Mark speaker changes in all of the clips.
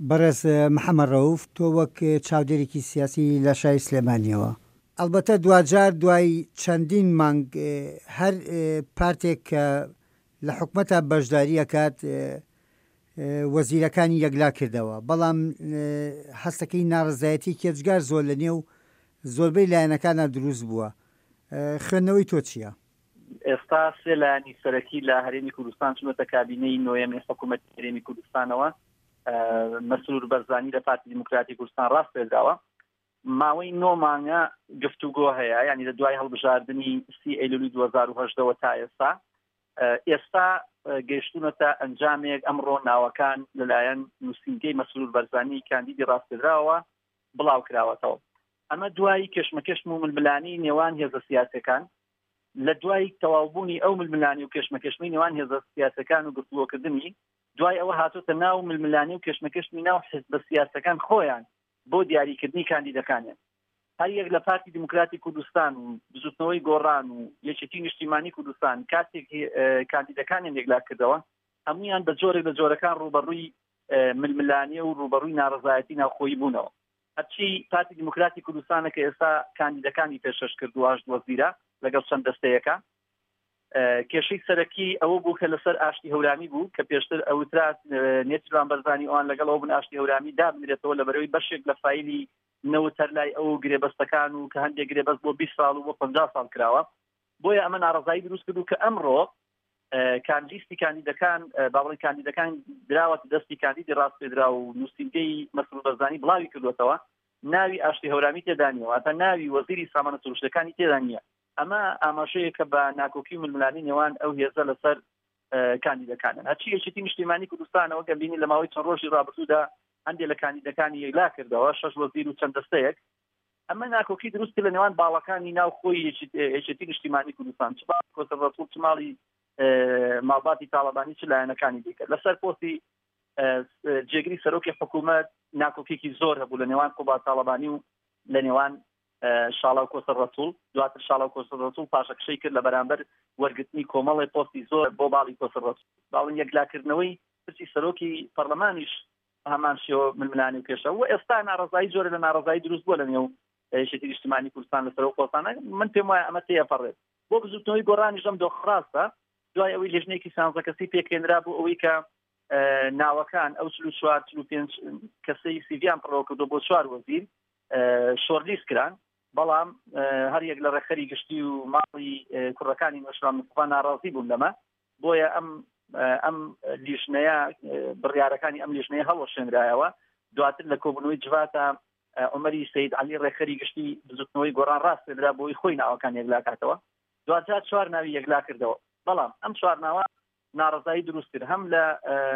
Speaker 1: بەڕێز محەممەد ڕەوف تۆ وەک چاودێرێکی سیاسی لە شای سلێمانیەوە ئەلبەتە دوجار دوای چەندین مانگ هەر پارتێک کە لە حکومەتە بەشداری ئەکات وەزیرەکانی یەکلا کردەوە، بەڵام هەستەکەی ناڕزایەتی کێچگار زۆر لە نێو زۆربەی لایەنەکانە دروست بووە. خوێندنەوەی تۆ چییە؟
Speaker 2: ئێستا سێ لایەنی سەرەکی لە هەرێمی کوردستان چونەتە کابینەی نۆیەمی حکوومەتی هەرێمی کوردستانەوە. مەسرور بەرزانی لە پارتی دیموکراتی کوردستان ڕاست پێداوە ماوەی 9 مانگە گفتوگۆ هەیە، ینی لە دوای هەڵبژاردننی 30 ئەیلولی 2010 تا ئێستا گەیشتونەتە ئەنجامێک ئەمڕۆ ناوەکان لەلایەن نووسینگەی مەسرور بەرزانی کاندیدی ڕاستپێدراوە بڵاو کراوەتەوە. ئەمە دوای کێشمەکێشم و ململانی نێوان هێزە سیاسەکان، لە دوای تەواوبوونی ئەو ململانی و کێشمەکێشمی نێوان هێزە سیاسەکان و گفتوگۆکردنی، دوای ئەوە هاتوتە ناو ململانی و کێشمەکێشمی ناو حزبە سیاسەکان خۆیان بۆ دیاریکردنی کاندیدەکانیان. هەر یەک لە پارتی دیموکراتی کوردستان و بزوتنەوەی گۆڕان و یەکێتی نیشتیمانی کوردستان کاتێک کاندیدەکانیان یەکلا کردەوە، هەمویان بە جۆرێک لە جۆرەکان ڕوبەڕووی ململانیە و ڕوبەڕووی ناڕزایەتی ناوخۆیی بوونەوە. هەرچی پارتی دیموکراتی کوردستانە کە ئێستا کاندیدەکانی پێشەش کردو 8 وەزیرە لەگەڵ چەند دەستەیەەکە، کێشەی سەرەکی ئەوە بوو کە لەسەر ئاشتی هەورامی بوو کە پێشتر ئەوترا نێچیروان بەرزانی ئەوان لەگەڵەوە بن ئاشتی هەورامی دابنرێتەوە لە بەرەوەی بەشێک لە فایلی نەوتەر لای ئەو گرێبەستەکان و کە هەندێک گرێبەست بۆ 20 ساڵ و بۆ 50 ساڵ کراوە. بۆیە ئەمە ناڕزایی دروست کردو کە ئەمڕۆ کاندیستی کاندیدەکان باڵی کاندیدەکان دراوەتە دەستی کاندیدی ڕاستپێدرا و نووسینگەی مەسرور بەرزانی بڵاوی کردوێتەوە، ناوی ئاشتی هەورامی تێدا نیە، واتە ناوی وەزیری سامانە سروشتەکانی تێدا نییە. ئەمە ئاماژەیە کە بە ناکۆکی و ململانی نێوان ئەو هێزە لەسەر کاندیدەکانن. هەرچی یەکێتی نیشتیمانی کوردستانەوە کە بینی لە ماوەی چەند ڕۆژی ڕابردوودا هەندێک لە کاندیدەکانی یەکلا کردەوە 6 وەزیر و چەند دەستەیەک، ئەمە ناکۆکی دروست لە نێوان باڵەکانی ناو خۆی یەکێتی نیشتیمانی کوردستان، چ کۆسەر ڕەسوڵ چ ماڵی ماڵباتی تاڵەبانی چ لایەنەکانی دیکە. لەسەر پۆستی جێگری سەرۆکی حکوومەت ناکۆکێکی زۆر هەبوو لە نێوان قوبات تاڵەبانی و لە نێوان شاڵاو کۆسەر ڕەسوڵ. دواتر شاڵاو کۆسەر ڕەسوڵ پاشەکشەی کرد لە بەرامبەر وەرگرتنی کۆمەڵی پۆستی زۆر بۆ باڵی کۆسەر ڕەسوڵ. باڵن یەکلاکردنەوەی پرسی سەرۆکی پەرلەمانیش هەمان شێوە ململانی و کێشە و ئێستا ناڕزایی زۆر لە ناڕزایی دروست بووە لە نێو یەکێتی نیشتیمانی کوردستان لەسەر ئەو پۆستانە. من پێم وایە ئەمە تێپەڕێت بۆ بزوتنەوەی گۆڕانیش ئەم دۆخڕاستە دوای ئەوەی لێژنێکی 16 کەسی پێکێنرا بوو ئەوەی کە ناوەکان ئەو 44-45 کەسەی سیڤیان پڕەوە کردو بۆ 4 وەزیر شۆرلیست کران، بەڵام هەر یەک لە ڕێکخەری گشتی و ماڵی کوڕەکانی نوێشران مستەفا ناڕازی بوون لەمە. بۆیە ئەم لیژنەیە بڕیارەکانی ئەم لیژنەیە هەڵوەشێنرایەوە. دواتر لە کۆبوونەوەی جواتە عومەری سەید عەلی ڕێکخەری گشتی بزوتنەوەی گۆڕان ڕاست پێدرا بۆی خۆی ناوەکان یەکلا کاتەوە، دواتر 4 ناوی یەکلا کردەوە. بەڵام ئەم 4 ناوە ناڕزایی دروست کرد، هەم لە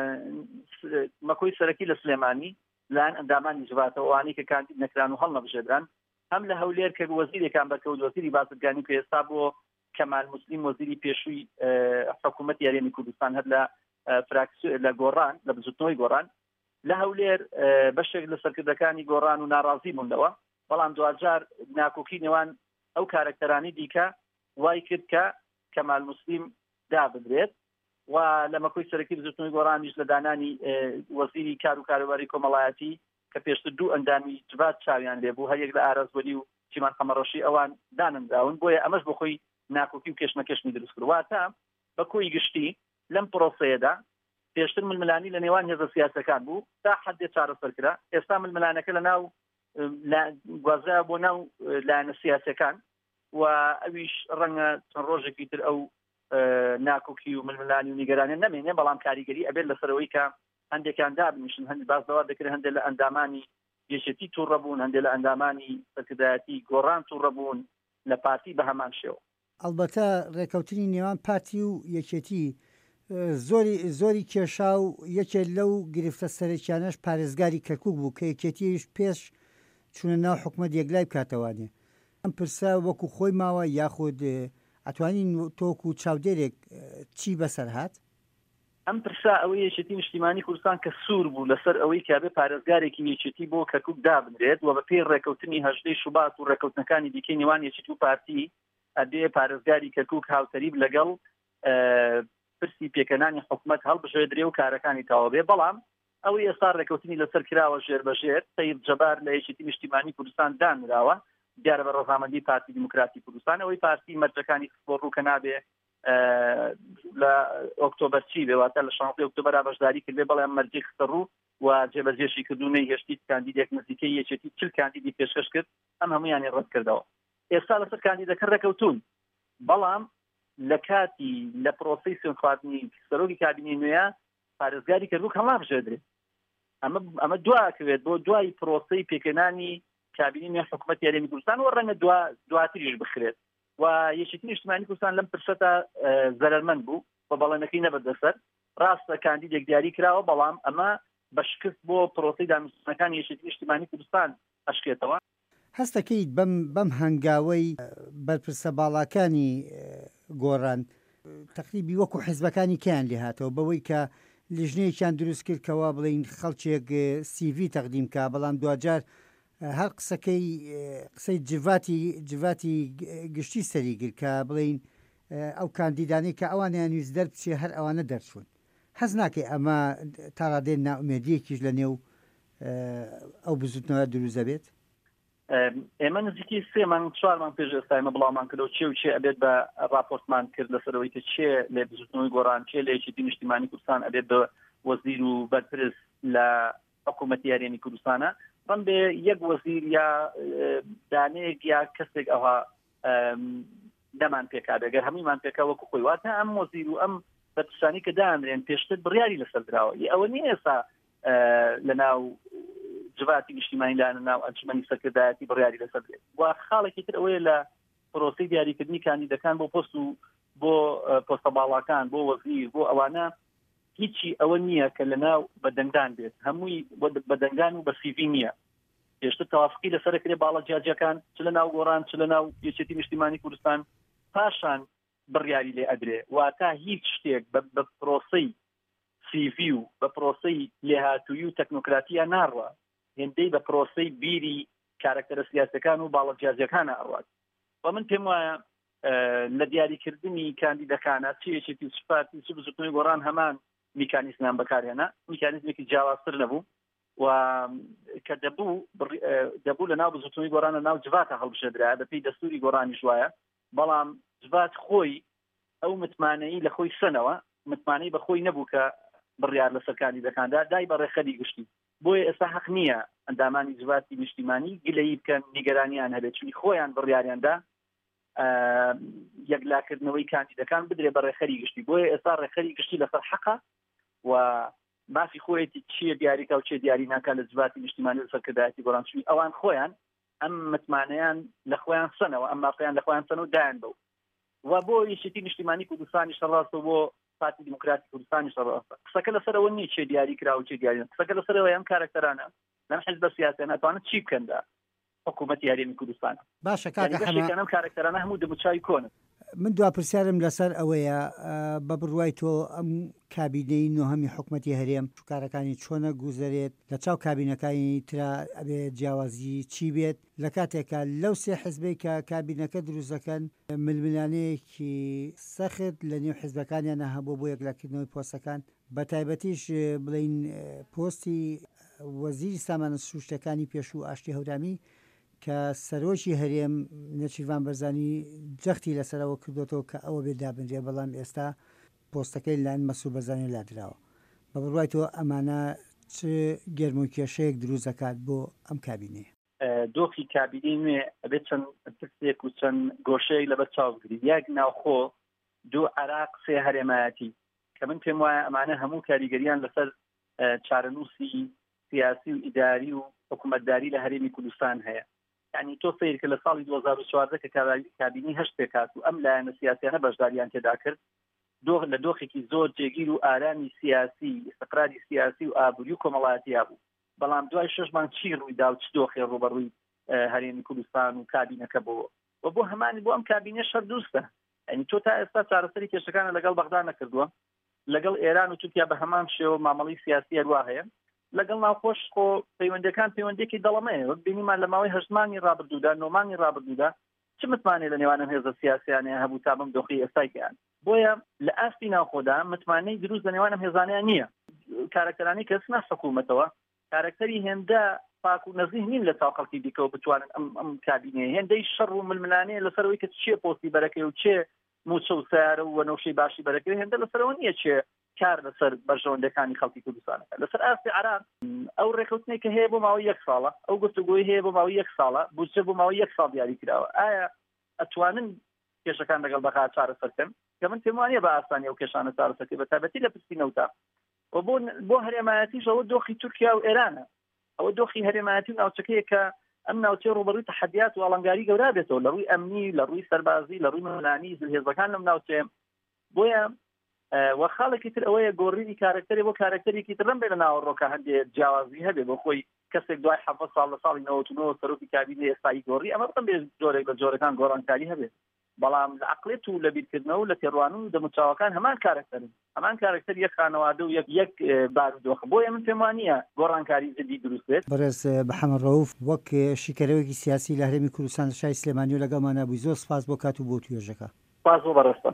Speaker 2: مەکۆی سەرەکی لە سلێمانی لایەن ئەندامانی جواتەوە ئەوانەی کە کاندید نەکران و هەڵنەبژێدران، هەم لە هەولێر کە وەزیرێکان بەکەوت وەزیری بازرگانی کە ئێستا بۆ کەمال موسلیم وەزیری پێشووی حکوومەتی هەرێمی کوردستان، هەر لە گۆڕان لە بزوتنەوەی گۆڕان لە هەولێر بەشێک لە سەرکردەکانی گۆڕان و ناڕازی بوونەوە. بەڵام دوجار ناکۆکی نێوان ئەو کارکتەرانی دیکە وای کرد کە کەمال موسلیم دابدرێت و لە مەکۆی سەرەکی بزوتنەوەی گۆڕانیش لە دانانی وەزیری کار و کاروباری کۆمەڵایەتی کە پێشتر 2 ئەندامی جوات چاویان لێبوو، هەر یەک لە ئارەزوەلی و چیمان قەمەڕەشی ئەوان داننداون. بۆیە ئەمەش بۆ خۆی ناکۆکی و کێشمەکێشمی دروست کرد. واتە بە کۆی گشتی لەم پرۆسەیەدا پێشتر ململانی لە نێوان هێزە سیاسەکان بوو تا حدێ چارەسەرکرا، ئێستا ململانەکە لە ناو گوازرا بۆ ناو لایەنە سیاسەکان و ئەویش ڕەنگە چەند ڕۆژێکی تر ئەو ناکۆکی و ململانی و نیگەرانی نەمێنێ، بەڵام کاریگەری ئەبێت لەسەرەوەی کە هەندێکیان دابنیشن، هەندێک بازدەوا دەکرێت هەندێک لە ئەندامانی یەکێتی تووڕەبوون، هەندێک لە ئەندامانی سەرکردایەتی گۆڕان تووڕەبوون لە پارتی بە هەمان شێوە.
Speaker 1: ئەلبەتە ڕێکەوتنی نێوان پارتی و یەکێتی زۆری کێشا و یەکێک لەو گرفتە سەرەکیانەش پارێزگاری کەرکووک بوو کە یەکێتیش پێش چونە ناو حکوومەت یەکلای بکاتەوانێ. ئەم پرسە وەکو خۆی ماوە یاخود ئەتوانین تۆکو چاودێرێک چی بەسەر هات؟
Speaker 2: ئەم پرسا ئەوەی یەکێتی نیشتیمانی کوردستان کە سوور بوو لەسەر ئەوەی کابێ پارێزگارێکی یەکێتی بۆ کەرکووک دابدرێت و بە پێی ڕێکەوتنی 18 شوبات و ڕێکەوتنەکانی دیکەی نێوان یەکێتی و پارتی ئەبێ پارێزگاری کەرکووک هاوتەریب لەگەڵ پرسی پێکەنانی حکوومەت هەڵبژێردرێ و کارەکانی تەواو بێ. بەڵام ئەوەی ئێستا ڕێکەوتنی لەسەر کراوە ژێر بەژێر سەید جەبار لە یەکێتی نیشتیمانی کوردستان دانراوە دیارە بە ڕۆژنامەندی پارتی دیموکراتی کوردستان ئەوەی پارتی مەرجەکانی بۆ ڕووکە نابێ لە ئۆکتۆبەر چی بێواتە لە 16 ئۆکتۆبەر بەشداری کردێ بەڵام مەرجی خستە ڕوو و جێبەجێشی کردوونەی هێشتی کاندیدێک نزیکەی یەکێتی 40 کاندیدی پێشکەش کرد ئەم هەمویانی ڕەت کردەوە ئێستا لەسەر کاندیدەکە ڕێکەوتون بەڵام لە کاتی لە پرۆسەی سوێنخواردنی سەرۆکی کابینەی نوێیە پارێزگاری کردووک هەڵا بژێدرێت ئەمە دواکەوێت بۆ دوای پرۆسەی پێکەنانی کابینی نوێ حکوومەت یاریمی کوردستان و ڕەنگە دواتریش بخرێت و یەکێتی نیشتیمانی کوردستان لەم پرسەتە زەرمەند بوو بە بەڵێنەکەی نەبەردەسەر ڕاستە کاندیدێک دیاری کراوە بەڵام ئەمە بەشکست بۆ پرۆسەی دامەزراوەکانی یەکێتی نیشتیمانی کوردستان ئەشکێتەوە.
Speaker 1: هەستەکەیت بەم هەنگاوەی بەرپرسە باڵاکانی گۆڕان تقریبی وەکو حیزبەکانی کیان لێ هاتەوە بەوەی کە لیژنەیەکیان دروست کرد کەوا بڵین خەڵکێک CV تەقدیم کا بەڵام دوجار هەر قسەی جڤاتی گشتی سەری کرد کە بڵین ئەو کاندیدانی کە ئەوانیان ویست دەربچێ هەر ئەوانە دەرچوون حەز ناکەی ئەمە تا ڕادێن ناومێدیەکیش لە نێو ئەو بزوتنەوە دروست دەبێت؟
Speaker 2: ئێمە نزیکی 3 مانگ 4 مانگ پێش ئێستا ئێمە بڵاومان کردەوە چێ و چێ ئەبێت بە راپۆرتمان کرد لەسەرەوەی کە چێ لێ بزوتنەوەی گۆڕان چێ لە یەکێتی نیشتیمانی کوردستان ئەبێت بە وەزیر و بەرپرس لە حکوومەتی یاریمی کوردستانە ڕەن بێ یەک وەزیر یا دانەیەک یا کەسێک ئەوها نەمان پێکا بێگەر هەموویمان پێکا وەکو خۆی واتە ئەم وەزیر و ئەم بەرپرسانی کە دانرێن پێشتر بڕیاری لەسەر دراوە ئەوە نیە ئێستا لەناو جواتی نیشتیمانی لاە ناو ئەنجومەنی سەرکردایەتی بڕیاری لەسەر بێت و خاڵێکی تر ئەوەیە لە پرۆسەی دیاریکردنی کاندیدەکان بۆ پۆست و بۆ پۆستە باڵاکان بۆ وەزیر بۆ ئەوانە هیچی ئەوە نییە کە لەناو بەدەنگدان بێت هەمووی بەدەنگدان و بە CV نییە پێشتر تەوافقی لەسەر کرێ باڵا جیاجەکان چ لە ناو گۆڕان چ لە ناو یەکێتی نیشتیمانی کوردستان پاشان بڕیاری لێ ئەدرێ واتە هیچ شتێک بە پرۆسەی CV و بە پرۆسەی لێهاتووی و تەکنۆکراتیە ناڕوە هێندەی بە پرۆسەی بیری کارکتەرە سیاسەکان و باڵا جیاجەکان ئەڕوات و من پێم وایە لە دیاریکردنی کاندیدەکانە چ یەکێتی سوپارتی چ بزوتنەوەی گۆڕان هەمان میکانیزمان بەکارهێنا میکانیزمێکی جیاوازتر نەبوو و کە دەبوو لە ناو بزوتنەوەی گۆڕانە ناو جواتە هەڵبژێدرا بەپێی دەستوری گۆڕانی ژوایە بەڵام جوات خۆی ئەو متمانەی لە خۆی سنەوە متمانەی بە خۆی نەبوو کە بڕیار لەسەر کاندیدەکاندا دای بە ڕێخەری گشتی بۆیە ئێستا حەق نییە ئەندامانی جواتی نیشتیمانی گلەیی بکەن نیگەرانیان هەبێت چونی خۆیان بڕیاریاندا یەکلاکردنەوەی کاندیدەکان بدرێ بە ڕێخەری گشتی بۆیە ئێستا ڕێخەری گشتی لەسەر حەقە و مافی خۆیەتی چیە دیاریکە و چێ دیاری ناکە لە جواتی نیشتیمانی سەرکردایەتی گۆڕان چونی ئەوان خۆیان ئەم متمانەیان لە خۆیان سنەوە ئەم مافیان لە خۆیان سن و دایان بەو و بۆ یەکێتی نیشتیمانی کوردستانی شەڕاستە بۆ پارتی دیموکراتی کوردستانی شەڕاستە قسەکە لەسەرەوە نیە چێ دیاری کرا و چێ دیاری قسەکە لەسەرەوە ئەم کارکتەرانە لەم حیزبە سیاسیە ناتوانن چی بکەندا حکوومەتی یاریمی کوردستان
Speaker 1: باشە کاکە
Speaker 2: کارکتەرانە هەموو دەموچاوی کۆنن
Speaker 1: من دوا پرسیارم لەسەر ئەوەیە بە بڕوای تۆ ئەم کابینەی نۆهەمی حکوومەتی هەرێم کارەکانی چۆنە گوزەرێت لە چاو کابینەکانی ترا ئەبێ جیاوازی چی بێت لە کاتێکە لەو سێ حیزبەی کە کابینەکە دروستەکەن ململانەیەکی سەخت لە نێو حیزبەکانیانە هەبوو بۆ یەکلاکردنەوەی پۆستەکان بە تایبەتیش بڵین پۆستی وەزیری سامانە سروشتەکانی پێشوو ئاشتی هەورامی کە سەرۆکی هەرێم نەچیروان بەرزانی جەختی لەسەرەوە کردوەوە کە ئەوە بێ دابنرێ بەڵام ئێستا پۆستەکەی لایەن مەسوود بەرزانی لادراوە بە بڕوای تۆ ئەمانە چ گەرم و کێشەیەک دروست دەکات بۆ ئەم کابینەیە
Speaker 2: دۆخی کابینەی نوێ ئەبێت چەند ترسێک و چەند گۆشەیەک لەبەر چاوبگری یەک ناوخۆ دوو عێراق سێ هەرێمایەتی کە من پێم وایە ئەمانە هەموو کاریگەریان لەسەر چارەنووسی سیاسی و ئیداری و حکوومەتداری لە هەرێمی کوردستان هەیە یعنی تۆ سیر کە لە ساڵی 2014 کە کابینی هەشت پێکات و ئەم لایەنە سیاسیانە بەشداریان تێدا کرد لە دۆخێکی زۆر جێگیر و ئارامی سیاسی استقراری سیاسی و ئابووری و کۆمەڵایەتیا بوو بەڵام دوای 6 مانگ چی ڕوویدا و چ دۆخێ ڕوبەڕووی هەرێمی کوردستان و کابینەکە بۆ و بۆ هەمانی بۆ ئەم کابینە شەردروستە یعنی تۆ تا ئێستا چارەسەری کێشەکانە لەگەڵ بەغدا نەکردووە لەگەڵ ئێران و تورکیا بە هەمان شێوە مامەڵی سیاسی هەروە هەیە لەگەڵ ناوخۆش خۆ پەیوەندەکان پەیوەندێکی دەڵەمەیە وەک بینیمان لە ماوەی هەژمانی ڕابردوودا نۆمانی ڕابردوودا چ متمانێ لە نێوانم هێزە سیاسیانەیە هەبوو تا بم دۆخی ئێستایکیان بۆیە لە ئاستی ناوخۆدا متمانەی دروست لە نێوانم هێزانیان نییە کارەکتەرانی کەس نە حکوومەتەوە کارکتەری هێندە پاک و نەزیح نین لە چاو خەڵکی دیکەوە بتوانن ئەم کابینەیە هێندەی شەڕ و ململانەیە لەسەرەوەی کە چێ پۆستی بەرەکەی و چێ موچە و سیارە و وەنەوشەی باشی بەرەکەی هێندە لەسەرەوە نییە چێ کار لەسەر بەرژەوەندەکانی خەڵکی کوردستانەکە لەسەر ئاستی عراب ئەو ڕێکەوتنەی کە هەیە بۆ ماوەی 1 ساڵە ئەو گفتوگۆی هەیە بۆ ماوەی 1 ساڵە بودجە بۆ ماوەی 1 ساڵ دیاری کراوە ئایا ئەتوانن کێشەکان لەگەڵ بەقا چارەسەرکەن کە من پێم وانییە بە ئاسانی ئەو کێشانە چارەسەرکەی بە تایبەتی لە پشتی نەوتا و بۆ هەرێمایەتیش ئەوە دۆخی تورکیا و ئێرانە ئەوە دۆخی هەرێمایەتی و ناوچەکەیە کە ئەم ناوچەی ڕوبەڕووی تەحەدیات و ئەڵەنگاری گەورە بێتەوە لە ڕووی ئەمنی لە ڕووی سەربازی لە ڕووی مەلانی هێزەکان لەم ناوچەیە بۆیە وە خاڵێکی تر ئەوەیە گۆڕینی کارکتەری بۆ کارکتەرێکی تر بێ لە ناوەڕۆکە هەندێک جیاوازی هەبێ بۆ خۆی کەسێک دوای 7 ساڵ لە ساڵی 99 سەرۆکی کابینەی ئێستایی گۆڕی ئەمە بڵم بێ جۆرێک لە جۆرەکان گۆڕانکاری هەبێت بەڵام لە عقلێت و لە بیرکردنەوە و لە تێڕوانین و دەموچاوەکان هەمان کارکتەرن هەمان کارکتەر یەک خانەوادە و یەک بارودۆخە بۆیە من پێم وانییە گۆڕانکاری جدی دروست بێت.
Speaker 1: بەڕێز محەممەد ڕەوف وەک شیکەرەوەیکی سیاسی لە هەرێمی کوردستان شای سلێمانی و لەگەڵمانە بووی زۆر سپاس بۆ کات و بۆ توێژەکە.
Speaker 2: سپاس بۆ بەڕێستە.